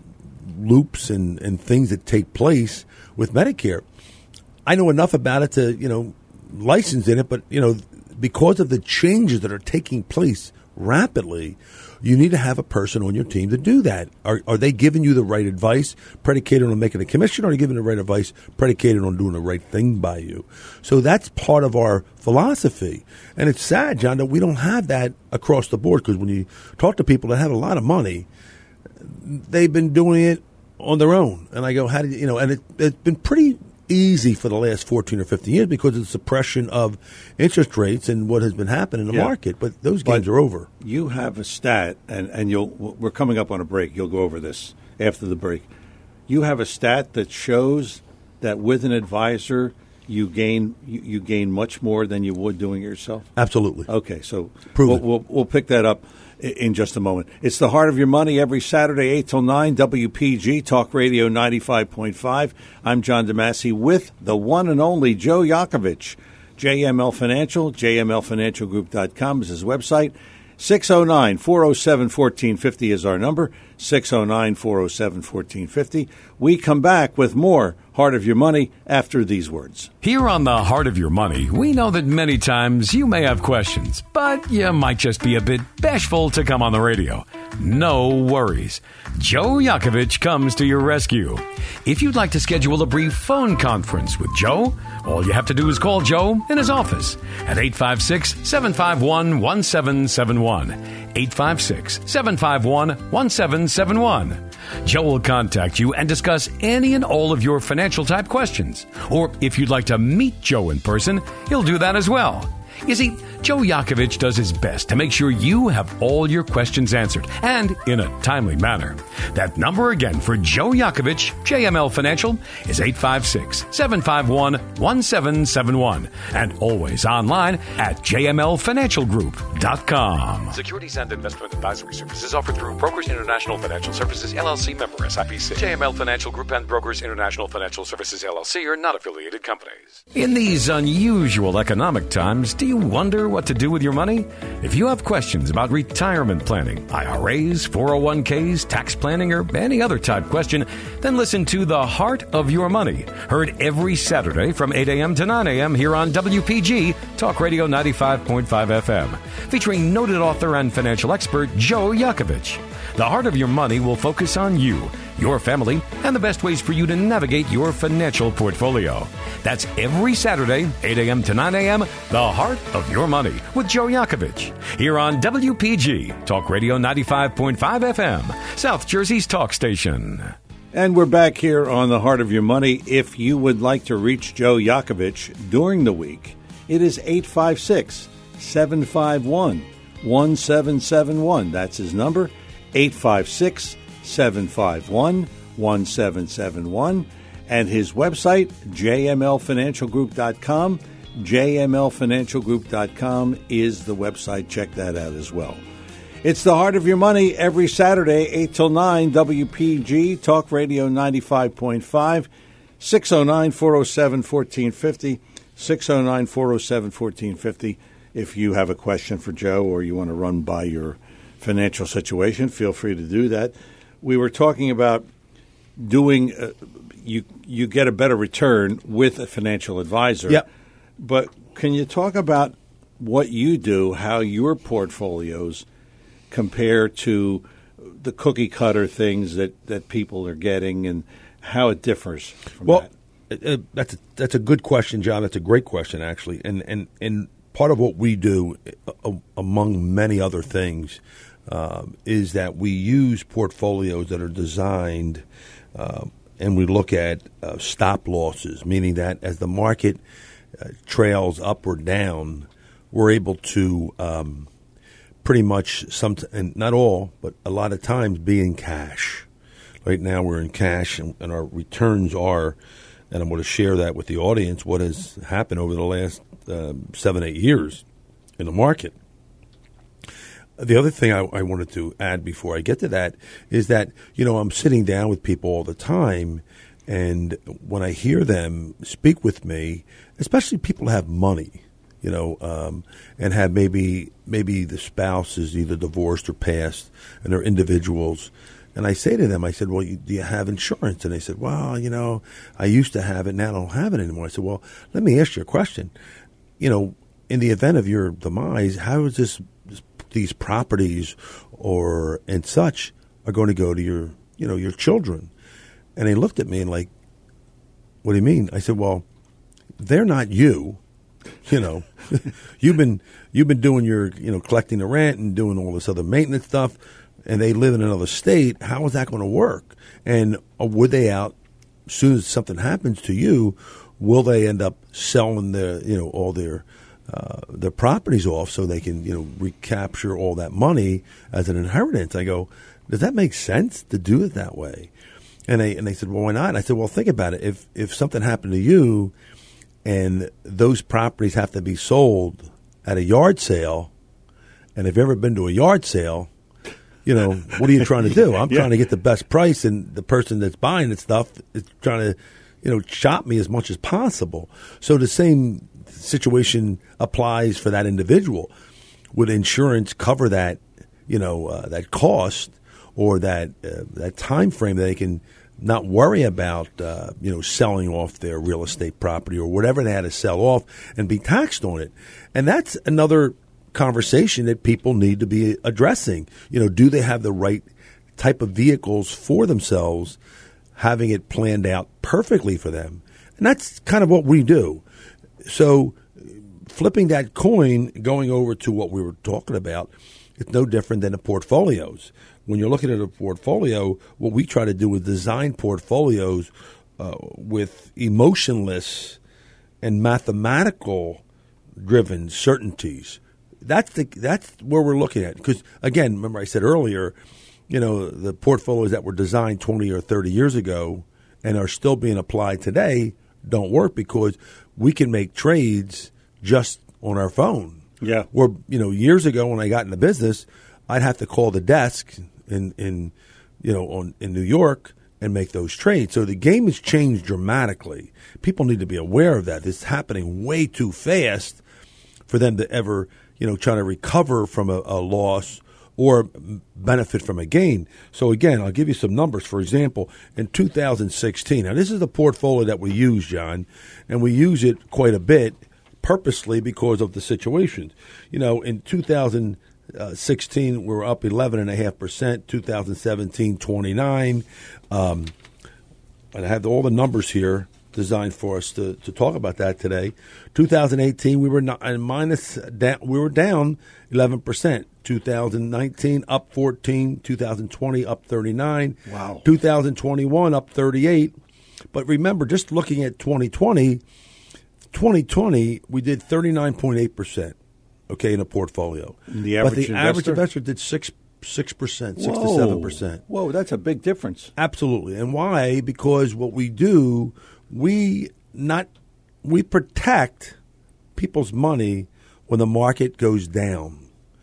loops and, and things that take place with Medicare. I know enough about it to, you know, license in it, but, you know, because of the changes that are taking place rapidly, you need to have a person on your team to do that. Are, are they giving you the right advice predicated on making a commission, or are they giving the right advice predicated on doing the right thing by you? So that's part of our philosophy. And it's sad, John, that we don't have that across the board, because when you talk to people that have a lot of money, they've been doing it on their own. And I go, how did you, you know, and it, it's been pretty easy for the last fourteen or fifteen years because of the suppression of interest rates and what has been happening in the yeah. market. But those games but are over. You have a stat, and, and you'll we're coming up on a break. You'll go over this after the break. You have a stat that shows that with an advisor, you gain you, you gain much more than you would doing it yourself? Absolutely. Okay, so Prove we'll, it. we'll, we'll pick that up in just a moment. It's The Heart of Your Money every Saturday, eight till nine, W P G, Talk Radio ninety-five point five. I'm John DeMasi with the one and only Joe Yakovich. J M L Financial, J M L Financial Group dot com is his website. six oh nine, four oh seven, one four five oh is our number, six oh nine, four oh seven, one four five oh. We come back with more Heart of Your Money after these words. Here on the Heart of Your Money, we know that many times you may have questions, but you might just be a bit bashful to come on the radio. No worries. Joe Yakovich comes to your rescue. If you'd like to schedule a brief phone conference with Joe, all you have to do is call Joe in his office at eight five six, seven five one, one seven seven one. eight five six, seven five one, one seven seven one. Joe will contact you and discuss any and all of your financial type questions. Or if you'd like to meet Joe in person, he'll do that as well. You see, Joe Yakovich does his best to make sure you have all your questions answered, and in a timely manner. That number again for Joe Yakovich, J M L Financial, is eight five six, seven five one, one seven seven one, and always online at j m l financial group dot com. Securities and investment advisory services offered through Brokers International Financial Services, L L C, member S I P C. J M L Financial Group and Brokers International Financial Services, L L C are not affiliated companies. In these unusual economic times, do you wonder what to do with your money? If you have questions about retirement planning, I R As, four oh one k's, tax planning, or any other type question, then listen to The Heart of Your Money, heard every Saturday from eight a.m. to nine a.m. here on W P G, Talk Radio ninety-five point five F M, featuring noted author and financial expert Joe Yakovich. The Heart of Your Money will focus on you, your family, and the best ways for you to navigate your financial portfolio. That's every Saturday, eight a.m. to nine a.m., The Heart of Your Money with Joe Yakovich, here on W P G, Talk Radio ninety-five point five F M, South Jersey's talk station. And we're back here on The Heart of Your Money. If you would like to reach Joe Yakovich during the week, it is eight five six, seven five one, one seven seven one. That's his number, eight five six, seven five one, one seven seven one. And his website, j m l financial group dot com. j m l financial group dot com is the website. Check that out as well. It's The Heart of Your Money every Saturday, eight till nine, W P G, Talk Radio ninety-five point five, six oh nine, four oh seven, fourteen fifty, six oh nine, four oh seven, fourteen fifty. If you have a question for Joe or you want to run by your financial situation, feel free to do that. We were talking about doing, uh, you you get a better return with a financial advisor. Yep. But can you talk about what you do, how your portfolios compare to the cookie cutter things that, that people are getting and how it differs from well, that? Uh, that's a, that's a good question, John. That's a great question, actually. And and, and part of what we do, uh, among many other things, um, is that we use portfolios that are designed, uh, and we look at uh, stop losses, meaning that as the market uh, trails up or down, we're able to um, pretty much, some, and not all, but a lot of times be in cash. Right now we're in cash, and, and our returns are, and I'm going to share that with the audience, what has happened over the last uh, seven, eight years in the market. The other thing I, I wanted to add before I get to that is that, you know, I'm sitting down with people all the time, and when I hear them speak with me, especially people who have money, you know, um, and have maybe maybe the spouse is either divorced or passed, and they're individuals. And I say to them, I said, well, you, do you have insurance? And they said, well, you know, I used to have it, now I don't have it anymore. I said, well, let me ask you a question. You know, in the event of your demise, how is this, these properties or and such are going to go to your, you know, your children? And they looked at me and like, what do you mean? I said, well, they're not you. You know, you've been you've been doing your, you know, collecting the rent and doing all this other maintenance stuff, and they live in another state. How is that going to work? And uh, would they out, as soon as something happens to you, will they end up selling their, you know, all their uh, their properties off so they can, you know, recapture all that money as an inheritance? I go, does that make sense to do it that way? And they and they said, well, why not? And I said, well, think about it. If if something happened to you, and those properties have to be sold at a yard sale, and if you've ever been to a yard sale, you know, what are you trying to do? I'm yeah. trying to get the best price, and the person that's buying the stuff is trying to, you know, chop me as much as possible. So the same situation applies for that individual. Would insurance cover that, you know, uh, that cost or that uh, that time frame that they can not worry about, uh, you know, selling off their real estate property or whatever they had to sell off and be taxed on it? And that's another conversation that people need to be addressing. You know, do they have the right type of vehicles for themselves, having it planned out perfectly for them? And that's kind of what we do. So flipping that coin, going over to what we were talking about, it's no different than the portfolios. When you're looking at a portfolio, what we try to do is design portfolios uh, with emotionless and mathematical driven certainties. That's the that's where we're looking at. Because again, remember I said earlier, you know, the portfolios that were designed twenty or thirty years ago and are still being applied today don't work because we can make trades just on our phone. Yeah. Or, you know, years ago when I got into business, I'd have to call the desk in, in you know, on in New York and make those trades. So the game has changed dramatically. People need to be aware of that. It's happening way too fast for them to ever, you know, try to recover from a, a loss or benefit from a gain. So again, I'll give you some numbers. For example, in two thousand sixteen, now this is the portfolio that we use, John, and we use it quite a bit purposely because of the situation. You know, in two thousand sixteen, we were up eleven point five percent, two thousand seventeen, twenty-nine. Um, and I have all the numbers here designed for us to, to talk about that today. two thousand eighteen, we were not, minus, down, we were down eleven percent. two thousand nineteen, up fourteen. two thousand twenty, up thirty-nine. Wow. two thousand twenty-one, up thirty-eight. But remember, just looking at twenty twenty, twenty twenty, we did thirty-nine point eight percent, okay, in a portfolio. The average but the investor? average investor did six six percent, six Whoa. to seven percent. Whoa, that's a big difference. Absolutely. And why? Because what we do, we not we protect people's money when the market goes down.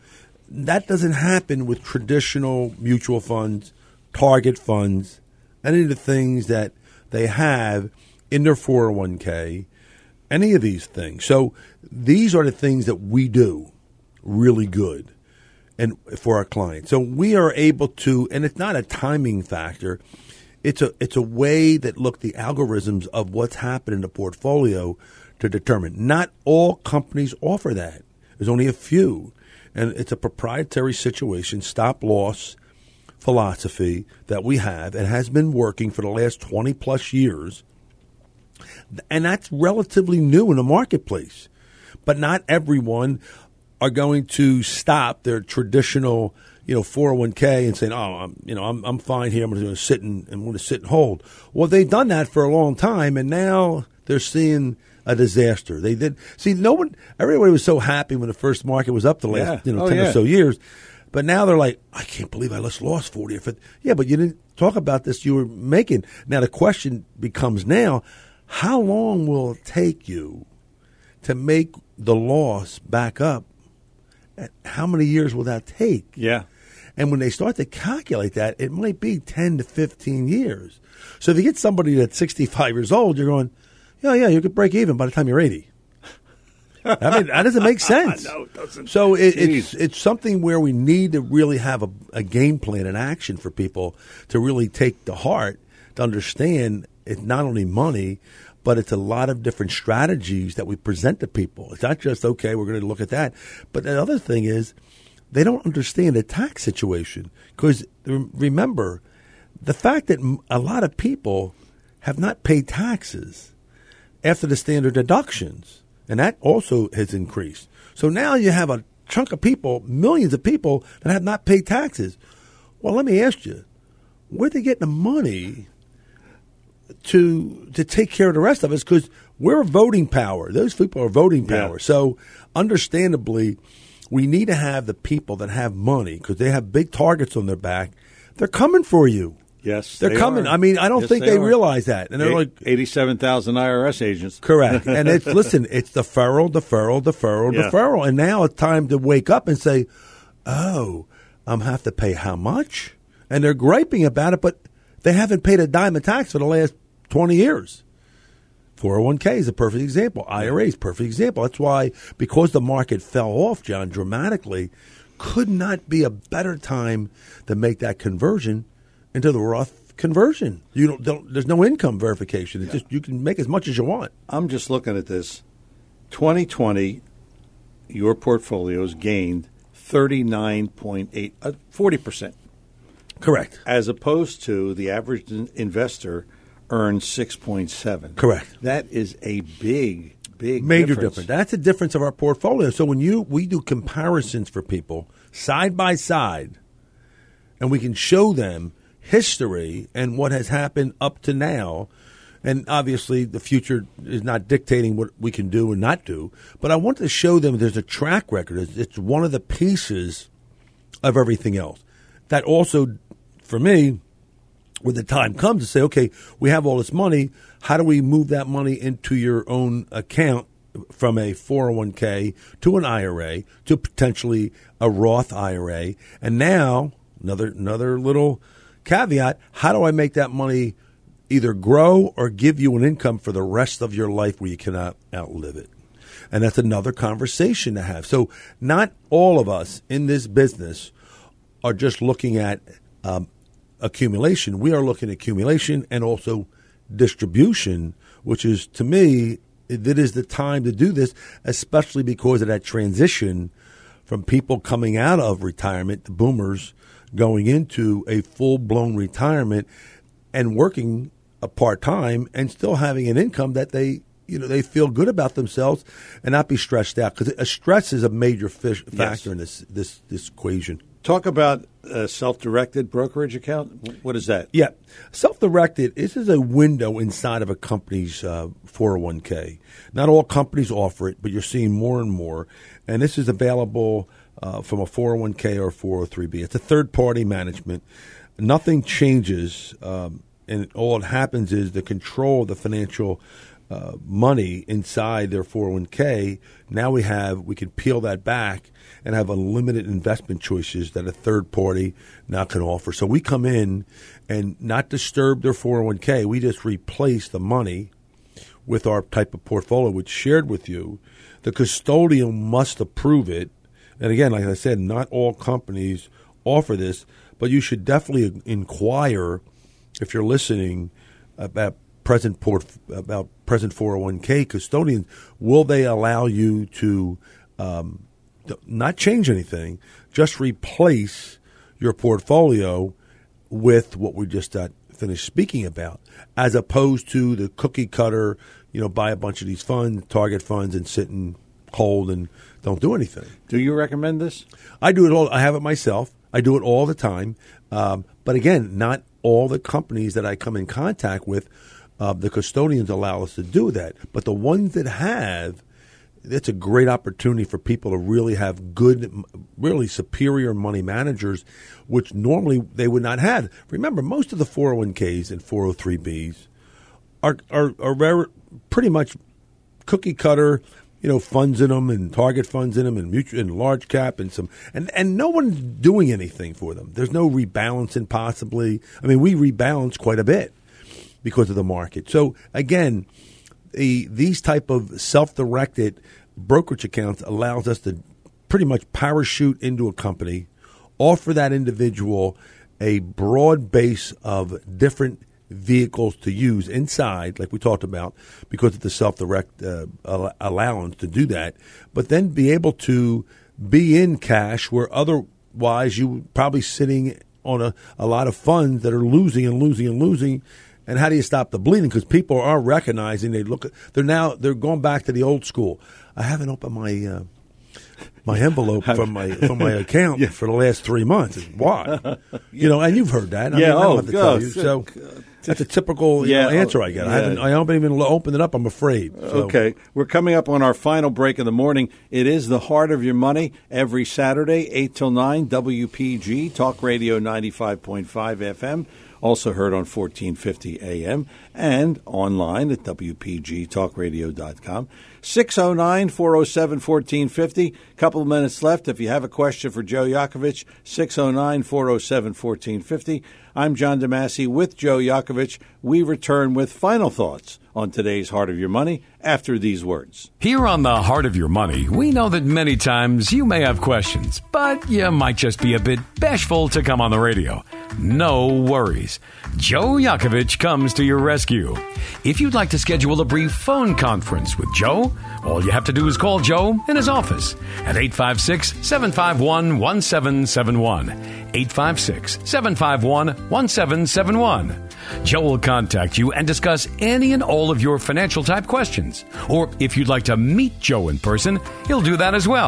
That doesn't happen with traditional mutual funds, target funds, any of the things that they have in their four oh one k, any of these things. So these are the things that we do really good and for our clients. So we are able to, and it's not a timing factor. It's a it's a way that look the algorithms of what's happened in the portfolio to determine. Not all companies offer that. There's only a few. And it's a proprietary situation, stop loss philosophy that we have and has been working for the last twenty plus years. And that's relatively new in the marketplace. But not everyone are going to stop their traditional, you know, four oh one k and saying, "Oh, I'm, you know, I'm I'm fine here. I'm going to sit and I'm going to sit and hold." Well, they've done that for a long time, and now they're seeing a disaster. They did see no one. Everybody was so happy when the first market was up the last, Yeah. you know, Oh, ten yeah. or so years, but now they're like, "I can't believe I just lost forty or fifty." Yeah, but you didn't talk about this. You were making. Now the question becomes now, how long will it take you to make the loss back up? And how many years will that take? Yeah. And when they start to calculate that, it might be ten to fifteen years. So if you get somebody that's sixty-five years old, you're going, yeah, yeah, you could break even by the time you're eighty. I mean, that doesn't make sense. No, it doesn't. So it, Jeez. it's it's something where we need to really have a, a game plan and action for people to really take to heart, to understand it's not only money, but it's a lot of different strategies that we present to people. It's not just, okay, we're going to look at that. But the other thing is they don't understand the tax situation. Because remember, the fact that m- a lot of people have not paid taxes after the standard deductions, and that also has increased. So now you have a chunk of people, millions of people, that have not paid taxes. Well, let me ask you, where are they getting the money to to take care of the rest of us? Because we're voting power. Those people are voting power. Yeah. So understandably, we need to have the people that have money, because they have big targets on their back. They're coming for you. Yes, They're they coming. are. I mean, I don't Yes, think they, are. realize that. And they're Eight- like, eighty-seven thousand I R S agents. correct. And it's, listen, it's deferral, deferral, deferral, Yeah. deferral. And now it's time to wake up and say, oh, I'm have to pay how much? And they're griping about it, but they haven't paid a dime of tax for the last twenty years. four oh one k is a perfect example. I R A is a perfect example. That's why, because the market fell off, John, dramatically, could not be a better time to make that conversion into the Roth conversion. You don't, don't there's no income verification. It's just you can make as much as you want. I'm just looking at this. twenty twenty, your portfolios gained thirty-nine point eight, uh, forty percent, Correct. as opposed to the average in- investor earned six point seven. Correct. That is a big, big Major difference. difference. That's the difference of our portfolio. So when you we do comparisons for people side by side, and we can show them history and what has happened up to now, And obviously, the future is not dictating what we can do and not do. But I want to show them there's a track record. It's, it's one of the pieces of everything else. That also, for me, when the time comes to say, okay, we have all this money, how do we move that money into your own account from a four oh one k to an I R A to potentially a Roth I R A? And now, another another little caveat, how do I make that money either grow or give you an income for the rest of your life where you cannot outlive it? And that's another conversation to have. So not all of us in this business are just looking at um, accumulation. We are looking at accumulation and also distribution, which is, to me, it is the time to do this, especially because of that transition from people coming out of retirement, the boomers, going into a full-blown retirement and working a part-time and still having an income that they, you know, they feel good about themselves and not be stressed out, because stress is a major fish factor yes. in this, this this equation. Talk about a self-directed brokerage account. What is that? Yeah. Self-directed, this is a window inside of a company's uh, four oh one k. Not all companies offer it, but you're seeing more and more. And this is available uh, from a four oh one k or four oh three b. It's a third-party management. Nothing changes, um, and all that happens is the control of the financial uh, money inside their four oh one k. Now we have, we can peel that back and have unlimited investment choices that a third party now can offer. So we come in and not disturb their four oh one k. We just replace the money with our type of portfolio, which shared with you. The custodian must approve it. And again, like I said, not all companies offer this, but you should definitely inquire, if you're listening, about present port about present four oh one k custodians. Will they allow you to um, not change anything, just replace your portfolio with what we just got finished speaking about, as opposed to the cookie cutter, you know, buy a bunch of these funds, target funds, and sit and hold and don't do anything. Do you recommend this? I do it all. I have it myself. I do it all the time. Um, but again, not all the companies that I come in contact with, uh, the custodians allow us to do that. But the ones that have, it's a great opportunity for people to really have good, really superior money managers, which normally they would not have. Remember, most of the four oh one k's and four oh three b's are are, are rare, pretty much cookie cutter, you know, funds in them and target funds in them and mutual and large cap and some, and, and no one's doing anything for them. There's no rebalancing possibly. I mean, we rebalance quite a bit because of the market. So again, the, these type of self-directed brokerage accounts allows us to pretty much parachute into a company, offer that individual a broad base of different vehicles to use inside, like we talked about, because of the self-direct uh, allowance to do that, but then be able to be in cash where otherwise you would probably sitting on a, a lot of funds that are losing and losing and losing. And how do you stop the bleeding? Because people are recognizing, they look, they're now, they're going back to the old school. I haven't opened my uh, my envelope from my from my account yeah. for the last three months. Why? You know, and you've heard that. I yeah, mean, I don't oh, have to tell you. So that's a typical you yeah, know, answer I get. Yeah. I haven't, I haven't even opened it up. I'm afraid. So. Okay, we're coming up on our final break of the morning. It is the Heart of Your Money every Saturday, eight till nine, W P G, Talk Radio ninety-five point five F M. Also heard on fourteen fifty A M and online at W P G talk radio dot com. six oh nine, four oh seven, fourteen fifty. Couple of minutes left. If you have a question for Joe Yakovich, six oh nine, four oh seven, fourteen fifty. I'm John DeMasi with Joe Yakovich. We return with final thoughts on today's Heart of Your Money after these words. Here on the Heart of Your Money, we know that many times you may have questions, but you might just be a bit bashful to come on the radio. No worries. Joe Yakovich comes to your rescue. If you'd like to schedule a brief phone conference with Joe, all you have to do is call Joe in his office at eight five six, seven five one, one seven seven one. eight five six, seven five one, one seven seven one. Joe will contact you and discuss any and all of your financial type questions. Or if you'd like to meet Joe in person, he'll do that as well.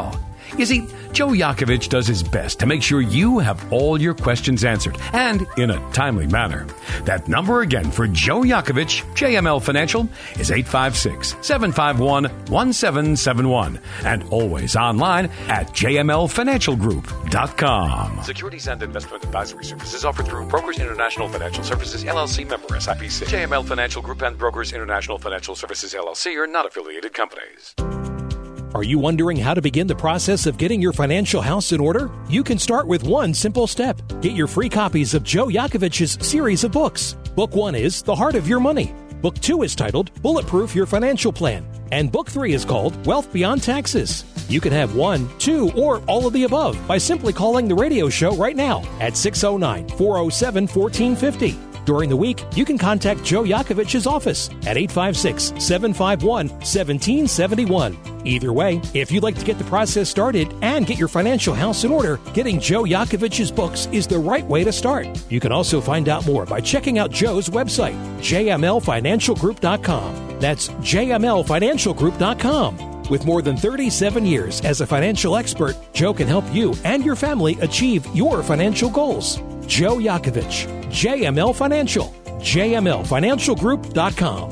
You see, Joe Yakovich does his best to make sure you have all your questions answered, and in a timely manner. That number again for Joe Yakovich, J M L Financial, is eight five six, seven five one, one seven seven one, and always online at j m l financial group dot com. Securities and investment advisory services offered through Brokers International Financial Services, L L C, member S I P C. J M L Financial Group and Brokers International Financial Services, L L C are not affiliated companies. Are you wondering how to begin the process of getting your financial house in order? You can start with one simple step. Get your free copies of Joe Yakovich's series of books. Book one is The Heart of Your Money. Book two is titled Bulletproof Your Financial Plan. And Book three is called Wealth Beyond Taxes. You can have one, two, or all of the above by simply calling the radio show right now at six oh nine, four oh seven, one four five oh. During the week, you can contact Joe Yakovich's office at eight five six, seven five one, one seven seven one. Either way, if you'd like to get the process started and get your financial house in order, getting Joe Yakovich's books is the right way to start. You can also find out more by checking out Joe's website, j m l financial group dot com. That's j m l financial group dot com. With more than thirty-seven years as a financial expert, Joe can help you and your family achieve your financial goals. Joe Yakovich, J M L Financial, j m l financial group dot com.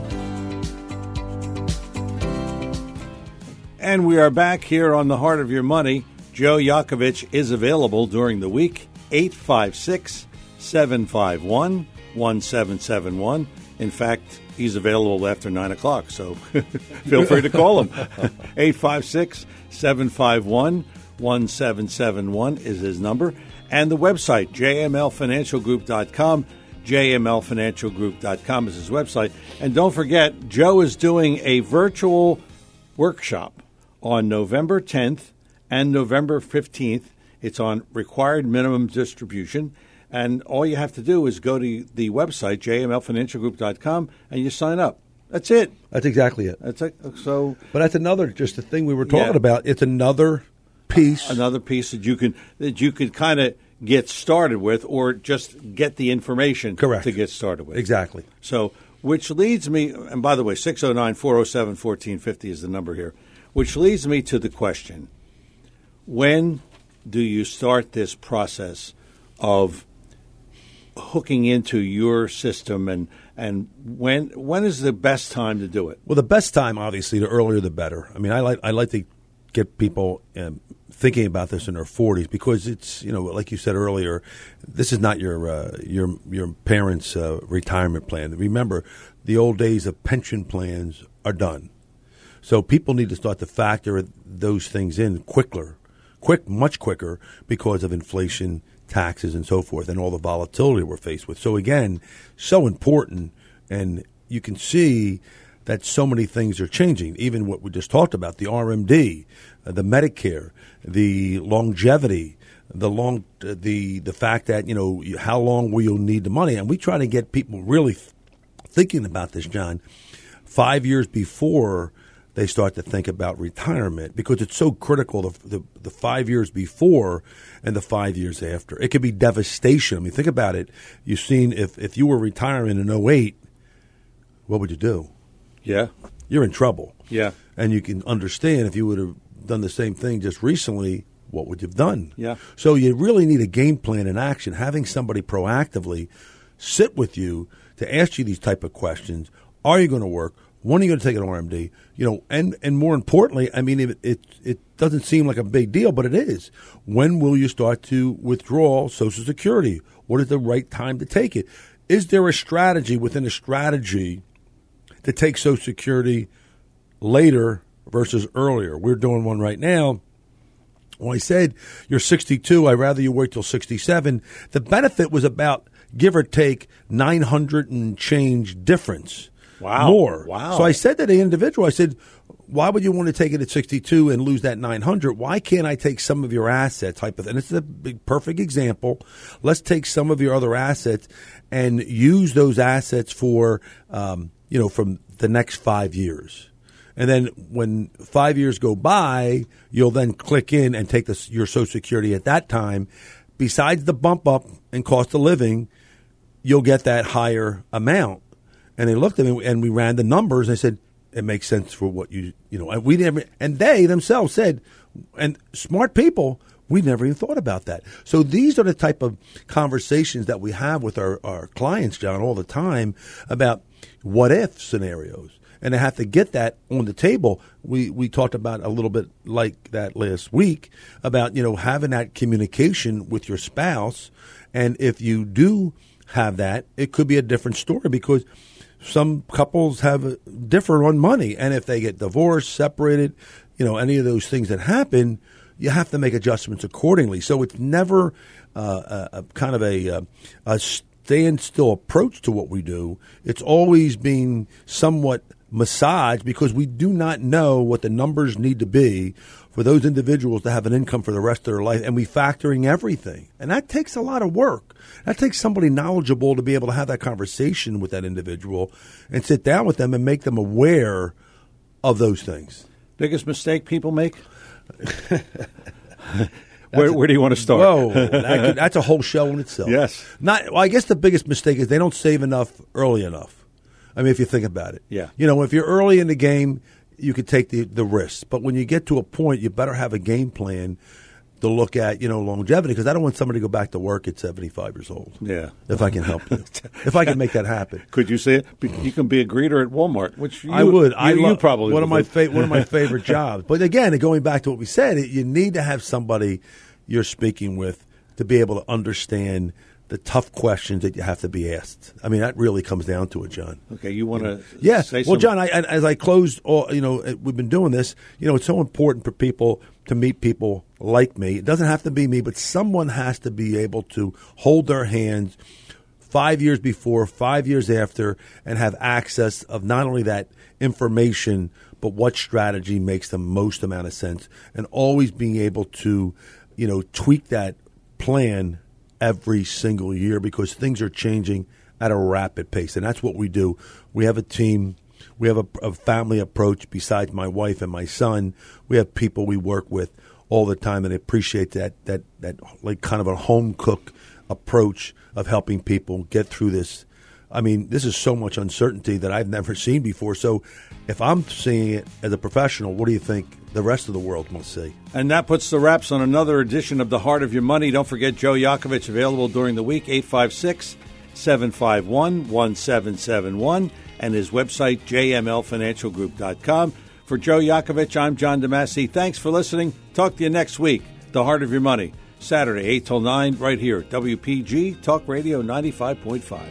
And we are back here on The Heart of Your Money. Joe Yakovich is available during the week, eight five six, seven five one, one seven seven one. In fact, he's available after nine o'clock, so feel free to call him. eight five six, seven five one, one seven seven one is his number. And the website, j m l financial group dot com. j m l financial group dot com is his website. And don't forget, Joe is doing a virtual workshop on November tenth and November fifteenth. It's on required minimum distribution. And all you have to do is go to the website, j m l financial group dot com, and you sign up. That's it. That's exactly it. That's it. So, but that's another, just the thing we were talking Yeah. about. It's another piece. Another piece that you can that you could kind of get started with, or just get the information Correct. to get started with. Exactly. So, which leads me, and by the way, six oh nine, four oh seven, one four five oh is the number here, which leads me to the question, when do you start this process of hooking into your system, and and when when is the best time to do it? Well, the best time, obviously, the earlier the better. I mean, I like I like to get people um, thinking about this in their forties, because it's, you know, like you said earlier, this is not your uh, your your parents' uh, retirement plan. Remember, the old days of pension plans are done, so people need to start to factor those things in quicker, quick, much quicker, because of inflation, taxes, and so forth, and all the volatility we're faced with. So again, so important, and you can see that so many things are changing. Even what we just talked about, the R M D, uh, the Medicare, the longevity, the long, uh, the the fact that, you know, how long will you need the money? And we try to get people really th- thinking about this, John, five years before they start to think about retirement, because it's so critical, the, the, the five years before and the five years after. It could be devastation. I mean, think about it. You've seen, if, if you were retiring in oh eight, what would you do? Yeah. You're in trouble. Yeah. And you can understand, if you would have done the same thing just recently, what would you have done? Yeah. So you really need a game plan in action, having somebody proactively sit with you to ask you these type of questions. Are you going to work? When are you going to take an R M D? You know, and, and more importantly, I mean, it, it it doesn't seem like a big deal, but it is. When will you start to withdraw Social Security? What is the right time to take it? Is there a strategy within a strategy to take Social Security later versus earlier? We're doing one right now. When I said you're sixty-two, I'd rather you wait till sixty-seven. The benefit was about, give or take, nine hundred and change difference. Wow. More. Wow. So I said to the individual, I said, why would you want to take it at sixty-two and lose that nine hundred? Why can't I take some of your assets? Type of, and it's a big, perfect example. Let's take some of your other assets and use those assets for, um, you know, from the next five years. And then when five years go by, you'll then click in and take the, your Social Security at that time. Besides the bump up in cost of living, you'll get that higher amount. And they looked at me and we ran the numbers. And I said, it makes sense for what you, you know, and we never, and they themselves said, And smart people, we never even thought about that. So these are the type of conversations that we have with our, our clients, John, all the time about what if scenarios. And to have to get that on the table, we, we talked about a little bit like that last week about, you know, having that communication with your spouse. And if you do have that, it could be a different story because some couples have differ on money. And if they get divorced, separated, you know, any of those things that happen, you have to make adjustments accordingly. So it's never uh, a, a kind of a, a, a standstill approach to what we do. It's always being somewhat massaged because we do not know what the numbers need to be for those individuals to have an income for the rest of their life, and we factoring everything. And that takes a lot of work. That takes somebody knowledgeable to be able to have that conversation with that individual and sit down with them and make them aware of those things. Biggest mistake people make? where, where do you want to start? Whoa, that could, that's a whole show in itself. Yes. Not. Well, I guess the biggest mistake is they don't save enough early enough. I mean, if you think about it. Yeah. You know, if you're early in the game, you could take the, the risks. But when you get to a point, you better have a game plan to look at, you know, longevity, because I don't want somebody to go back to work at seventy-five years old. Yeah. If I can help you. If I can make that happen. Could you say it? You can be a greeter at Walmart, which you, I would. You, I you lo- probably one would. of my fa- one of my favorite jobs. But again, going back to what we said, you need to have somebody you're speaking with to be able to understand the tough questions that you have to be asked. I mean, that really comes down to it, John. Okay, you want to yeah. say Well, something? John, I, as I closed, all, you know, we've been doing this. You know, it's so important for people to meet people like me. It doesn't have to be me, but someone has to be able to hold their hands five years before, five years after, and have access of not only that information, but what strategy makes the most amount of sense, and always being able to, you know, tweak that plan every single year because things are changing at a rapid pace. And that's what we do. We have a team. We have a, a family approach besides my wife and my son. We have people we work with all the time, and I appreciate that, that, that like kind of a home cook approach of helping people get through this. I mean, this is so much uncertainty that I've never seen before. So if I'm seeing it as a professional, what do you think the rest of the world must see? And that puts the wraps on another edition of The Heart of Your Money. Don't forget Joe Yakovich, available during the week, eight five six, seven five one, one seven seven one, and his website, j m l financial group dot com. For Joe Yakovich, I'm John DeMasi. Thanks for listening. Talk to you next week. The Heart of Your Money, Saturday, eight till nine, right here, W P G, Talk Radio ninety-five point five.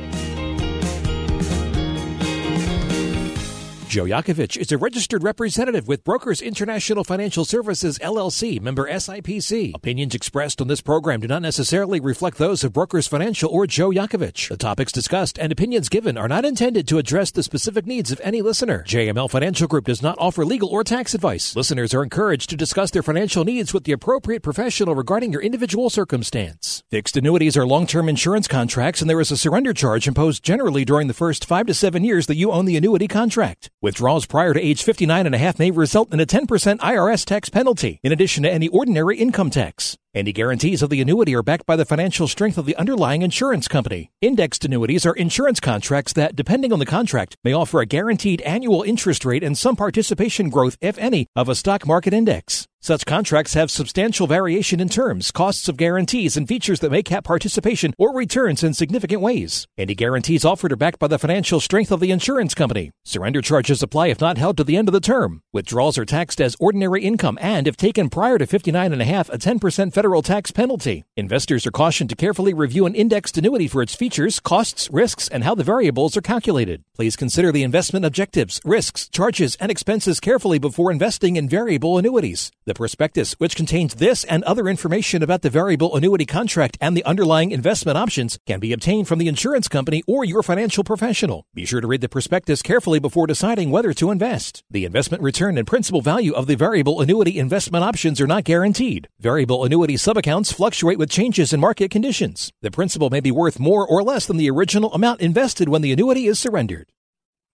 Joe Yakovich is a registered representative with Brokers International Financial Services, L L C, member S I P C. Opinions expressed on this program do not necessarily reflect those of Brokers Financial or Joe Yakovich. The topics discussed and opinions given are not intended to address the specific needs of any listener. J M L Financial Group does not offer legal or tax advice. Listeners are encouraged to discuss their financial needs with the appropriate professional regarding your individual circumstance. Fixed annuities are long-term insurance contracts, and there is a surrender charge imposed generally during the first five to seven years that you own the annuity contract. Withdrawals prior to age fifty-nine and a half may result in a ten percent I R S tax penalty, in addition to any ordinary income tax. Any guarantees of the annuity are backed by the financial strength of the underlying insurance company. Indexed annuities are insurance contracts that, depending on the contract, may offer a guaranteed annual interest rate and some participation growth, if any, of a stock market index. Such contracts have substantial variation in terms, costs of guarantees, and features that may cap participation or returns in significant ways. Any guarantees offered are backed by the financial strength of the insurance company. Surrender charges apply if not held to the end of the term. Withdrawals are taxed as ordinary income and, if taken prior to fifty-nine and a half, a ten percent federal tax penalty. Investors are cautioned to carefully review an indexed annuity for its features, costs, risks, and how the variables are calculated. Please consider the investment objectives, risks, charges, and expenses carefully before investing in variable annuities. The prospectus, which contains this and other information about the variable annuity contract and the underlying investment options, can be obtained from the insurance company or your financial professional. Be sure to read the prospectus carefully before deciding whether to invest. The investment return and principal value of the variable annuity investment options are not guaranteed. Variable annuity subaccounts fluctuate with changes in market conditions. The principal may be worth more or less than the original amount invested when the annuity is surrendered.